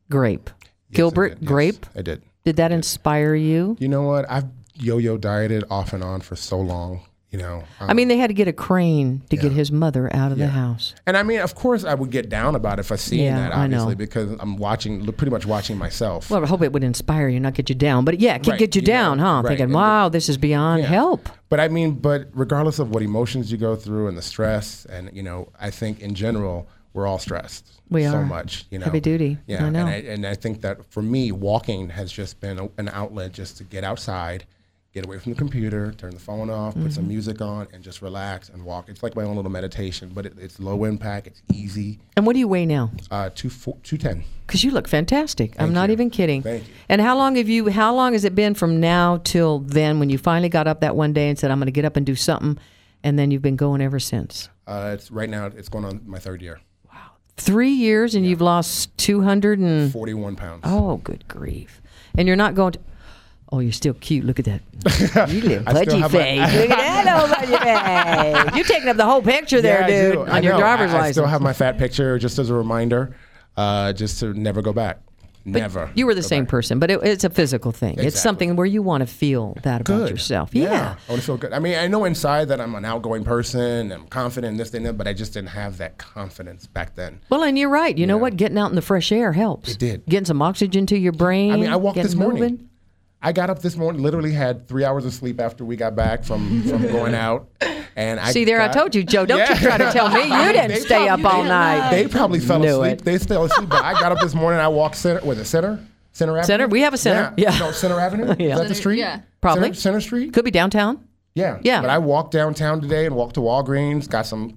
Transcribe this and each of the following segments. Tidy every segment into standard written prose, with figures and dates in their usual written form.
Grape. Yes, Gilbert I did. Grape. Yes, I did. Did that inspire you? You know what? I've yo-yo dieted off and on for so long. You know, I mean, they had to get a crane to get yeah. his mother out of the house. and I mean, of course, I would get down about it if I seen Yeah, that, I know. obviously, because I'm pretty much watching myself. Well, I hope it would inspire you, not get you down. But yeah, it could Right, get you you down, know, huh? right. Thinking, And wow, this is beyond help. But I mean, regardless of what emotions you go through and the stress, and you know, I think in general we're all stressed. We so are. much. You know, Heavy duty. Yeah, I know. And I think that for me, walking has just been an outlet just to get outside, get away from the computer, turn the phone off, put some music on, and just relax and walk. It's like my own little meditation, but it's low impact. It's easy. And what do you weigh now? 210. Because you look fantastic. I'm not you. even kidding. Thank you. And how long has it been from now till then when you finally got up that one day and said, I'm going to get up and do something, and then you've been going ever since? It's right now. It's going on my 3rd year. 3 years and you've lost 41 pounds. Oh, good grief. And you're not going to... Oh, you're still cute. Look at that. You little I still pudgy have my- face. Look at that old pudgy face. You're taking up the whole picture there, I dude, do. on I your know. driver's I license. still have my fat picture just as a reminder, just to never go back. Never. You were the go same back. person, but it's a physical thing. It's Exactly. something where you want to feel that about Good. yourself. I Yeah. want to feel good. I mean, I know inside that I'm an outgoing person, I'm confident, this, that, but I just didn't have that confidence back then. Well, and you're right. You know Yeah. what? Getting out in the fresh air helps. It did. Getting some oxygen to your brain. I mean, I walked getting this morning. moving. I got up this morning, literally had 3 hours of sleep after we got back from going out. And I See, there, I told you, Joe. Don't you Yeah. try to tell me you didn't They stay up all night. They probably fell Knew asleep. it. They fell asleep, but I got up this morning. I walked Center Avenue. Center? We have a Center. Yeah. No, Center Avenue. Yeah. Is that the street? Yeah. Probably. Center Street. Could be downtown. Yeah. Yeah. But I walked downtown today and walked to Walgreens. Got some.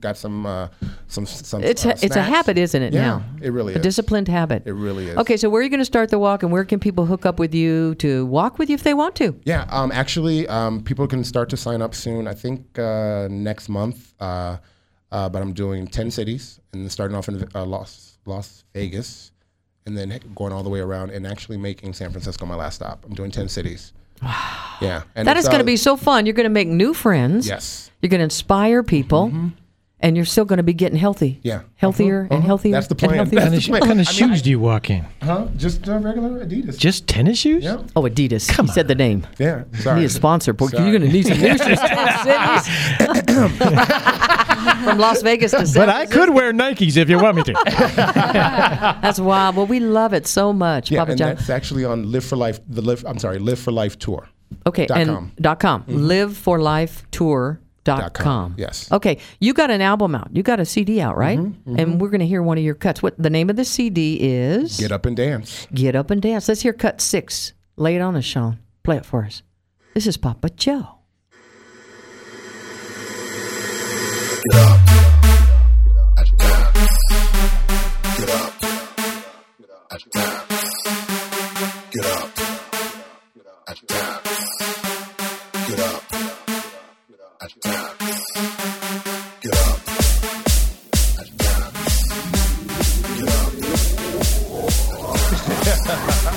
It's a snacks. habit, isn't it? Yeah, Now it really a is. disciplined habit. It really is. Okay, so where are you going to start the walk, and where can people hook up with you to walk with you if they want to? Yeah. Actually, people can start to sign up soon. I think next month. But I'm doing 10 cities and then starting off in Las Vegas, and then going all the way around and actually making San Francisco my last stop. I'm doing 10 cities. Wow. Yeah. And That it's, is going to be so fun. You're going to make new friends. Yes. You're going to inspire people, and you're still going to be getting healthy. Yeah. Healthier and healthier. That's the and plan. healthier. That's the plan. What kind of I mean, shoes do you walk in? Huh? Just regular Adidas. Just tennis shoes? Yeah. Oh, Adidas. He said the name. Yeah. Need Sorry. a sponsor. Boy, Sorry. you're going to need some new shoes. From Las Vegas to San But I could wear Nikes if you want me to. That's wild. Well, we love it so much, Yeah, Papa and John. that's actually on Live for Life. Live for Life tour. Okay, .com. and .com. liveforlifetour.com. Yes. Okay, you got an album out. You got a CD out, right? And we're going to hear one of your cuts. What the name of the CD is? Get Up and Dance. Get Up and Dance. Let's hear cut 6. Lay it on us, Sean. Play it for us. This is Papa Joe. Get up. At your time. Get up. At your time. Get up. At your time. Get up. At your time. Get up. At your time. Get up.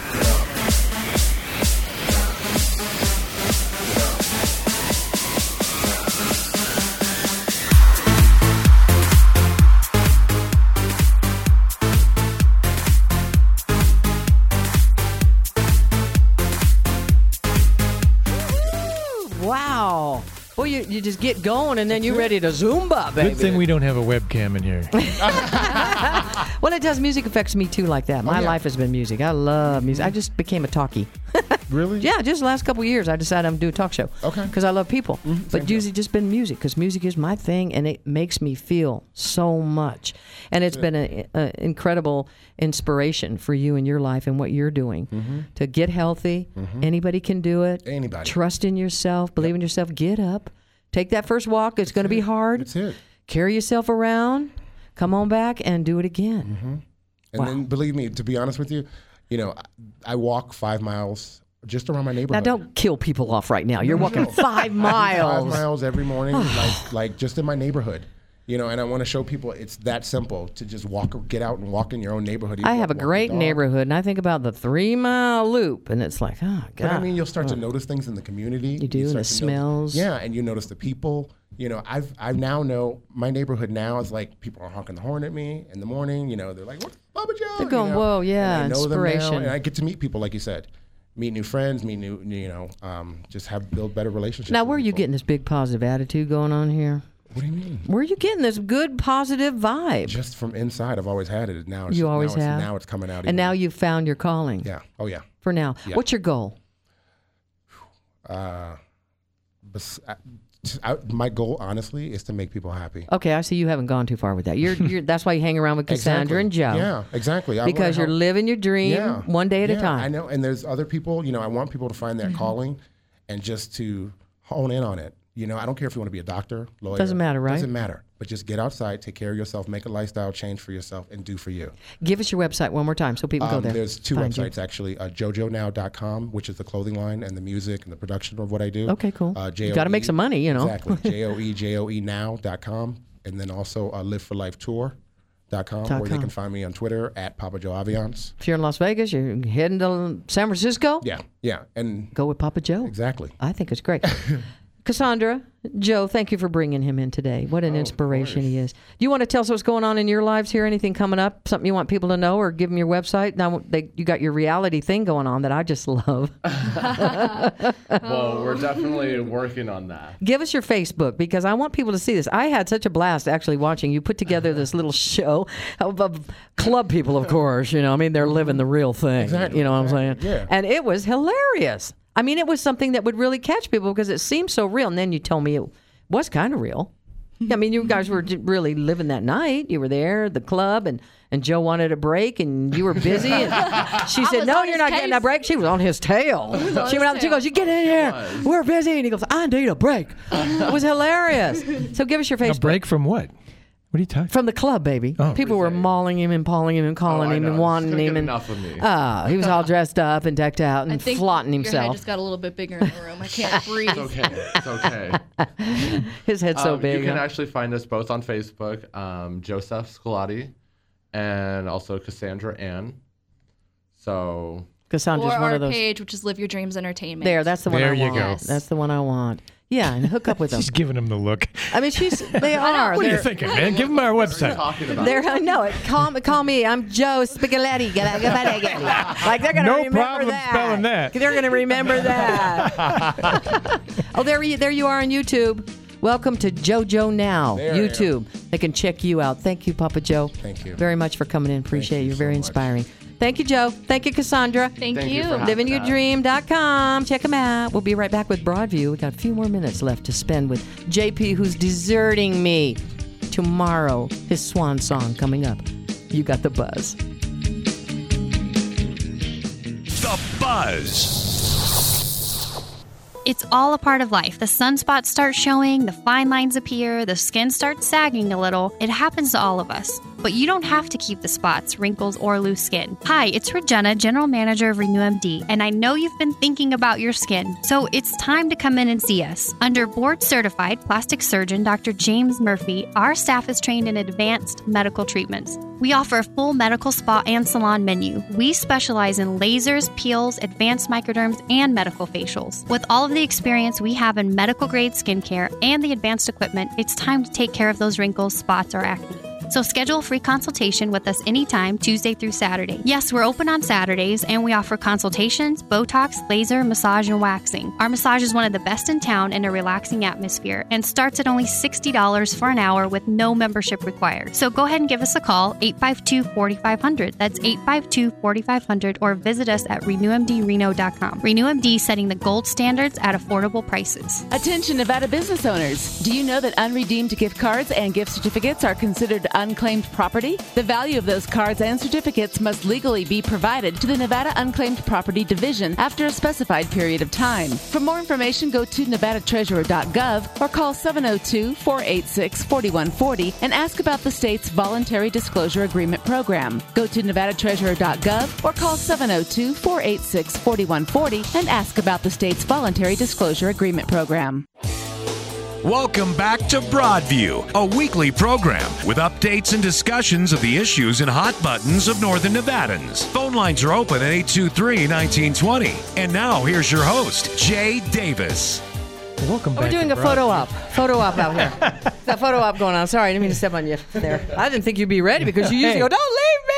Wow. Well, you just get going and then you're ready to Zumba, baby. Good thing we don't have a webcam in here. Well, it does. Music affects me too like that. My yeah. life has been music. I love music. I just became a talkie. Really? Yeah, just the last couple of years, I decided I'm going to do a talk show. Okay. Because I love people. But usually just been music, because music is my thing, and it makes me feel so much. And it's been an incredible inspiration for you in your life and what you're doing. To get healthy. Anybody can do it. Anybody. Trust in yourself. Believe in yourself. Get up. Take that first walk. It's going to be hard. That's it. Carry yourself around. Come on back and do it again. And then, believe me, to be honest with you, I walk 5 miles just around my Now, neighborhood. don't kill people off right now. You're walking 5 5 miles. miles every morning, like just in my neighborhood. And I want to show people it's that simple to just get out and walk in your own neighborhood. I have a Walk the great dog. neighborhood, and I think about the 3-mile loop, and it's like, oh, God. But I mean, you'll start to notice things in the community. You do, and the start to notice- smells. Yeah, and you notice the people. I now know my neighborhood now is like people are honking the horn at me in the morning. They're like, "What the Papa Joe. They're going, whoa, yeah, and I know them now, inspiration. and I get to meet people, like you said, meet new friends, meet new, just build better relationships. Now, with where are you people. getting this big positive attitude going on here? What do you mean? Where are you getting this good positive vibe? Just from inside, I've always had it. Now it's, You always have? Now it's coming out. And now you've found your calling. Yeah. Oh yeah. For now. Yeah. What's your goal? My goal, honestly, is to make people happy. Okay, I see you haven't gone too far with that. You're that's why you hang around with Cassandra and Joe. Yeah, exactly. Because you're living your dream one day at a time. I know, and there's other people. I want people to find their calling, and just to hone in on it. I don't care if you want to be a doctor, lawyer. Doesn't matter, right? Doesn't matter. But just get outside, take care of yourself, make a lifestyle change for yourself, and do for you. Give us your website one more time so people go there. There's two Find you. websites, actually. JoJoNow.com, which is the clothing line and the music and the production of what I do. Okay, cool. You got to make some money, Exactly. JoeJoenow.com. And then also LiveForLifeTour.com, where they can find me on Twitter at Papa Joe Aviance. If you're in Las Vegas, you're heading to San Francisco, Yeah. And go with Papa Joe. exactly. I think it's great. Cassandra, Joe, thank you for bringing him in today. What an inspiration he is. Do you want to tell us what's going on in your lives here? Anything coming up? Something you want people to know, or give them your website? Now you got your reality thing going on that I just love. Well, we're definitely working on that. Give us your Facebook, because I want people to see this. I had such a blast actually watching you put together this little show of club people, of course. They're living the real thing. Exactly. You know what I'm saying? Yeah. And it was hilarious. It was something that would really catch people because it seemed so real. And then you told me it was kind of real. You guys were really living that night. You were there at the club, and Joe wanted a break, and you were busy. And she said, "No, you're not getting a break." She was on his tail. She went out and she goes, "You get in here. We're busy." And he goes, "I need a break." It was hilarious. So give us your Facebook. A break from what? What are you talking? From the club, baby. Oh. People were mauling him and calling him and calling him and wanting him. And enough of me. he was all dressed up and decked out and flaunting Your head himself. just got a little bit bigger in the room. I can't breathe. It's okay. His head's so big. You can huh? actually find us both on Facebook, Joseph Scolati, and also Cassandra Ann. So Cassandra's Or one our of those. page, which is Live Your Dreams Entertainment. That's the one There I you want. go. Yes. That's the one I want. Yeah, and hook up with them. She's giving him the look. They are. What are you They're- thinking, man? Give him our website. talking about I know it. Call me. I'm Joe Spaghetti. Like they're gonna No remember problem that. spelling that. They're gonna remember that. Oh, there you are on YouTube. Welcome to JoJo Now There I YouTube. They can check you out. Thank you, Papa Joe. Thank you. very much for coming in. Appreciate you you. so Very much. inspiring. Thank you, Joe. Thank you, Cassandra. Thank Thank you. you for having LivingYourDream.com. Check them out. We'll be right back with Broadview. We got a few more minutes left to spend with JP, who's deserting me tomorrow. His swan song coming up. You got the buzz. The Buzz. It's all a part of life. The sunspots start showing, the fine lines appear, the skin starts sagging a little. It happens to all of us. But you don't have to keep the spots, wrinkles, or loose skin. Hi, it's Regina, General Manager of Renew MD, and I know you've been thinking about your skin, so it's time to come in and see us. Under board-certified plastic surgeon Dr. James Murphy, our staff is trained in advanced medical treatments. We offer a full medical spa and salon menu. We specialize in lasers, peels, advanced microderms, and medical facials. With all of the experience we have in medical-grade skincare and the advanced equipment, it's time to take care of those wrinkles, spots, or acne. So schedule a free consultation with us anytime, Tuesday through Saturday. Yes, we're open on Saturdays, and we offer consultations, Botox, laser, massage, and waxing. Our massage is one of the best in town in a relaxing atmosphere and starts at only $60 for an hour with no membership required. So go ahead and give us a call, 852-4500. That's 852-4500, or visit us at renewmdreno.com. RenewMD, setting the gold standards at affordable prices. Attention Nevada business owners. Do you know that unredeemed gift cards and gift certificates are considered unclaimed property? The value of those cards and certificates must legally be provided to the Nevada Unclaimed Property Division after a specified period of time. For more information, go to nevadatreasurer.gov or call 702-486-4140 and ask about the state's Voluntary Disclosure Agreement program. Go to nevadatreasurer.gov or call 702-486-4140 and ask about the state's Voluntary Disclosure Agreement program. Welcome back to Broadview, a weekly program with updates and discussions of the issues and hot buttons of Northern Nevadans. Phone lines are open at 823-1920. And now here's your host, Jay Davis. Welcome back. We're doing to a photo Broadview. op. Photo op out here. It's a photo op going on. Sorry, I didn't mean to step on you there. I didn't think you'd be ready because you usually go, "Don't leave me."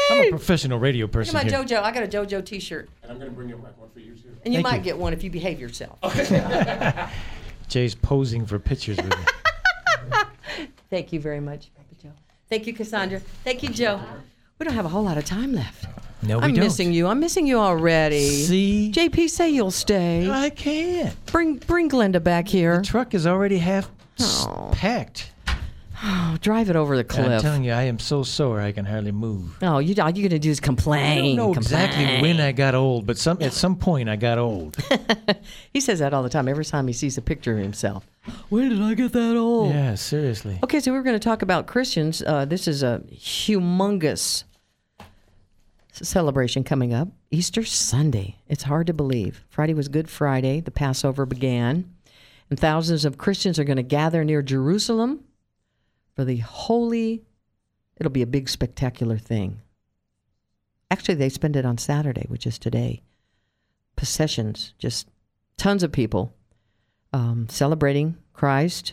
I'm a professional radio Look person at my here. JoJo. I got a JoJo T-shirt. And I'm going to bring you one for you, too. And you Thank might you. get one if you behave yourself. Jay's posing for pictures with me. Thank you very much, Papa Joe. Thank you, Cassandra. Thank you, Joe. We don't have a whole lot of time left. No, we I'm don't. missing you. I'm missing you already. See? JP, say you'll stay. I can't. Bring Glenda back here. The truck is already half Oh. packed. Oh, drive it over the I'm cliff. telling you, I am so sore I can hardly move. Oh, all you're going to do is complain. I don't know exactly complain. when I got old, but at some point I got old. He says that all the time. Every time he sees a picture of himself. When did I get that old? Yeah, seriously. Okay, so we're going to talk about Christians. This is a humongous celebration coming up. Easter Sunday. It's hard to believe. Friday was Good Friday. The Passover began. And thousands of Christians are going to gather near Jerusalem for the holy. It'll be a big, spectacular thing. Actually, they spend it on Saturday, which is today. Processions, just tons of people celebrating Christ.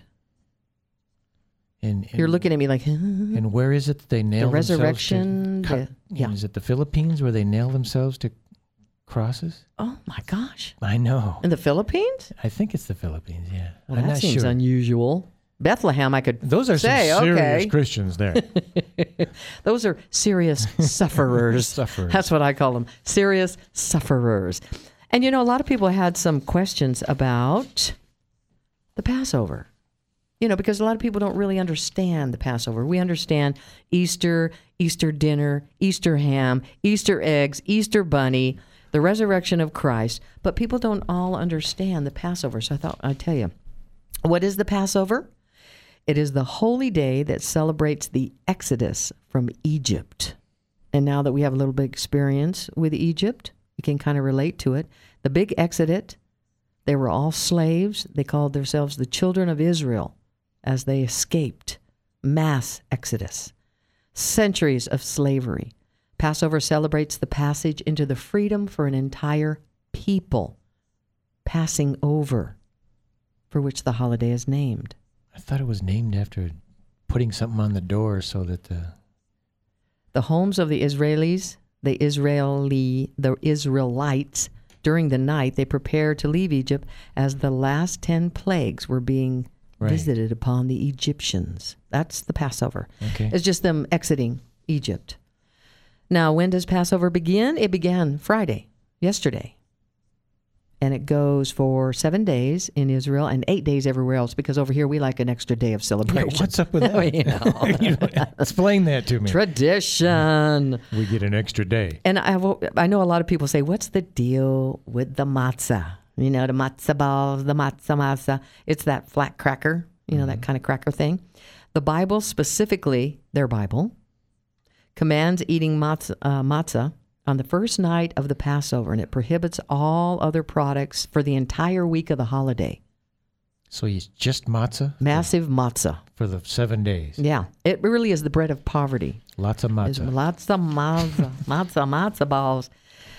And You're looking at me like, And where is it that they nail the resurrection. themselves to? Yeah. Is it the Philippines where they nail themselves to crosses? Oh my gosh! I know. In the Philippines? I think it's the Philippines. Yeah. Well, I'm that not seems sure. unusual. Bethlehem, I could Those are say, some serious okay. Christians there. Those are serious sufferers. Sufferers. That's what I call them. Serious sufferers. And you know, a lot of people had some questions about the Passover. You know, because a lot of people don't really understand the Passover. We understand Easter, Easter dinner, Easter ham, Easter eggs, Easter bunny, the resurrection of Christ. But people don't all understand the Passover. So I thought I'd tell you. What is the Passover? It is the holy day that celebrates the Exodus from Egypt. And now that we have a little bit of experience with Egypt, we can kind of relate to it. The big Exodus, they were all slaves. They called themselves the children of Israel as they escaped. Mass Exodus. Centuries of slavery. Passover celebrates the passage into the freedom for an entire people. Passing over, for which the holiday is named. I thought it was named after putting something on the door so that The homes of the Israelis, the Israelites, during the night, they prepared to leave Egypt as the last 10 plagues were being visited upon the Egyptians. That's the Passover. Okay. It's just them exiting Egypt. Now, when does Passover begin? It began Friday, yesterday. And it goes for 7 days in Israel and 8 days everywhere else, because over here we like an extra day of celebration. What's up with that? You know. You know, explain that to me. Tradition. We get an extra day. And I know a lot of people say, what's the deal with the matzah? You know, the matzah balls, the matzah. It's that flat cracker, you know, that kind of cracker thing. The Bible specifically, their Bible, commands eating matzah on the first night of the Passover, and it prohibits all other products for the entire week of the holiday. So it's just matzah? Massive matzah. For the 7 days. Yeah. It really is the bread of poverty. Lots of There's matzah. lots of matzah balls.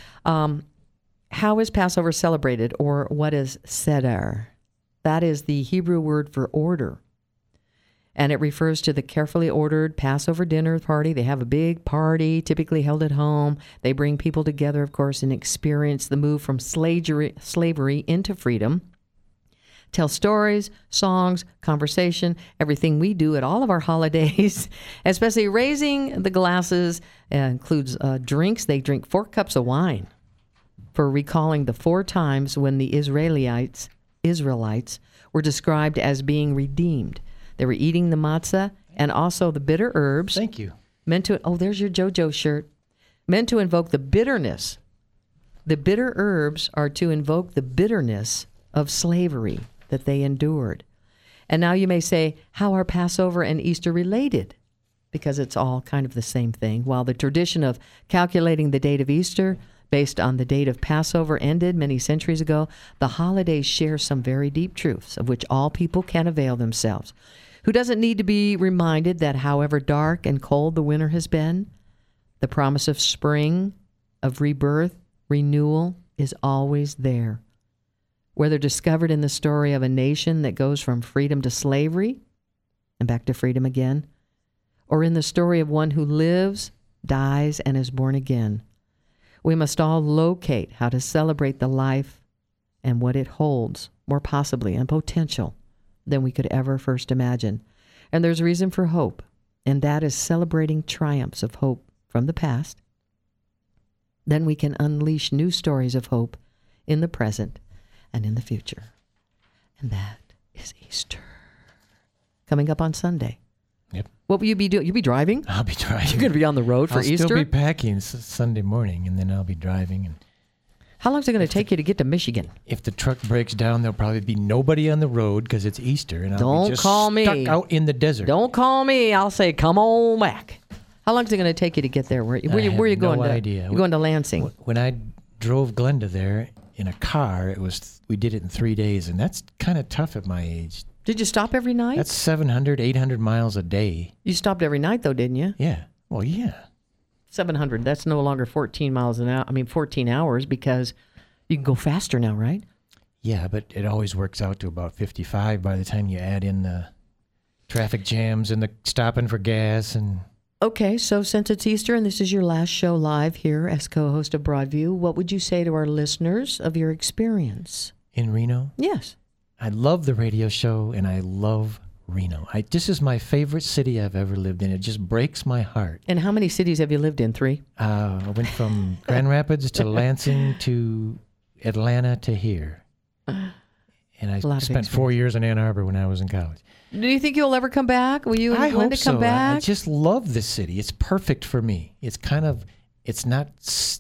How is Passover celebrated, or what is seder? That is the Hebrew word for order. And it refers to the carefully ordered Passover dinner party. They have a big party, typically held at home. They bring people together, of course, and experience the move from slavery into freedom. Tell stories, songs, conversation, everything we do at all of our holidays, especially raising the glasses, includes drinks. They drink 4 cups of wine for recalling the 4 times when the Israelites were described as being redeemed. They were eating the matzah and also the bitter herbs. Thank you. Meant to, there's your JoJo shirt. Meant to invoke the bitterness. The bitter herbs are to invoke the bitterness of slavery that they endured. And now you may say, how are Passover and Easter related? Because it's all kind of the same thing. While the tradition of calculating the date of Easter based on the date of Passover ended many centuries ago, the holidays share some very deep truths of which all people can avail themselves. Who doesn't need to be reminded that however dark and cold the winter has been, the promise of spring, of rebirth, renewal is always there. Whether discovered in the story of a nation that goes from freedom to slavery and back to freedom again, or in the story of one who lives dies and is born again. We must all locate how to celebrate the life and what it holds, more possibly, and potential than we could ever first imagine. And there's reason for hope, and that is celebrating triumphs of hope from the past. Then we can unleash new stories of hope in the present and in the future. And that is Easter. Coming up on Sunday. Yep. What will you be doing? You'll be driving? I'll be driving. You're going to be on the road for I'll Easter? still be packing Sunday morning, and then I'll be driving. And how long is it going to take you to get to Michigan? if the truck breaks down, there'll probably be nobody on the road because it's Easter, and I'll Don't be just call me. stuck out in the desert. Don't call me. I'll say, come on back. How long is it going to take you to get there? Where I you have going no to? idea. You're going to Lansing. When I drove Glenda there in a car, we did it in 3 days, and that's kind of tough at my age. Did you stop every night? That's 700, 800 miles a day. You stopped every night, though, didn't you? Yeah. Well, yeah. 700. That's no longer 14 miles an hour. 14 hours because you can go faster now, right? Yeah, but it always works out to about 55 by the time you add in the traffic jams and the stopping for gas and... Okay, so since it's Easter and this is your last show live here as co-host of Broadview, what would you say to our listeners of your experience? In Reno? Yes. I love the radio show, and I love Reno. This is my favorite city I've ever lived in. It just breaks my heart. And how many cities have you lived in? 3? I went from Grand Rapids to Lansing to Atlanta to here. And I spent 4 years in Ann Arbor when I was in college. Do you think you'll ever come back? Will you and I hope Glenda so. come back? I just love this city. It's perfect for me. It's not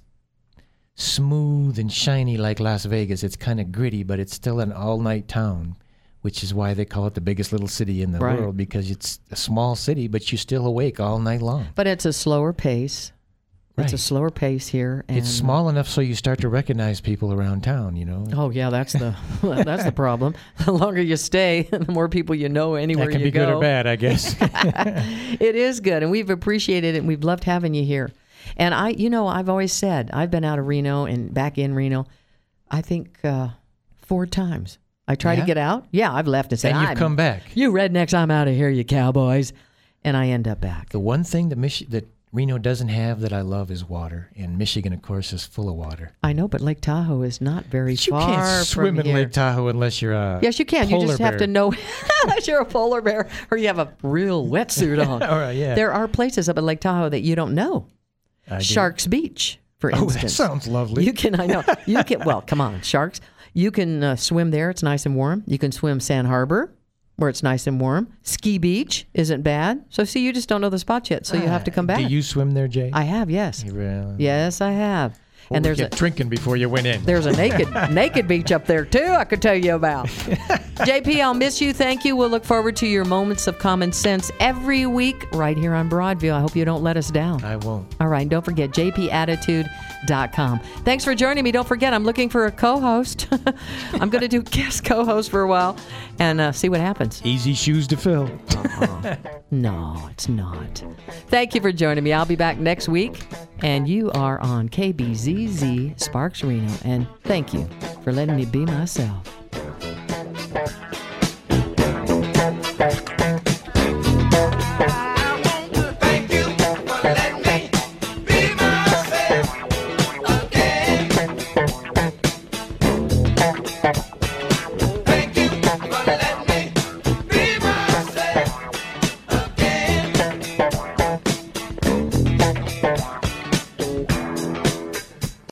smooth and shiny like Las Vegas. It's kind of gritty, but it's still an all-night town, which is why they call it the biggest little city in the world, because it's a small city, but you're still awake all night long. But it's a slower pace. It's a slower pace here. And it's small enough so you start to recognize people around town, you know. Oh, yeah, that's the problem. The longer you stay, the more people you know anywhere you go. That can be good or bad, I guess. It is good, and we've appreciated it, and we've loved having you here. And I've always said, I've been out of Reno and back in Reno, I think 4 times. I try to get out. Yeah, I've left and said, and you've come back. You rednecks, I'm out of here, you cowboys. And I end up back. The one thing that Reno doesn't have that I love is water, and Michigan, of course, is full of water. I know, but Lake Tahoe is not very far from here. You can't swim in Lake Tahoe unless you're a Yes, you can. You just have to know unless you're a polar bear or you have a real wetsuit on. All right, yeah. There are places up at Lake Tahoe that you don't know. Sharks Beach, for instance. Oh, that sounds lovely. You can, I know. You can. Well, come on, Sharks. You can swim there. It's nice and warm. You can swim Sand Harbor, where it's nice and warm. Ski Beach isn't bad. So, see, you just don't know the spots yet, so you have to come back. Do you swim there, Jay? I have, yes. Really? Yes, I have. And there's drinking before you went in. There's a naked beach up there, too, I could tell you about. JP, I'll miss you. Thank you. We'll look forward to your moments of common sense every week right here on Broadview. I hope you don't let us down. I won't. All right. Don't forget, jpattitude.com. Thanks for joining me. Don't forget, I'm looking for a co-host. I'm going to do guest co-host for a while and see what happens. Easy shoes to fill. No, it's not. Thank you for joining me. I'll be back next week. And you are on KBZZ Sparks Reno. And thank you for letting me be myself.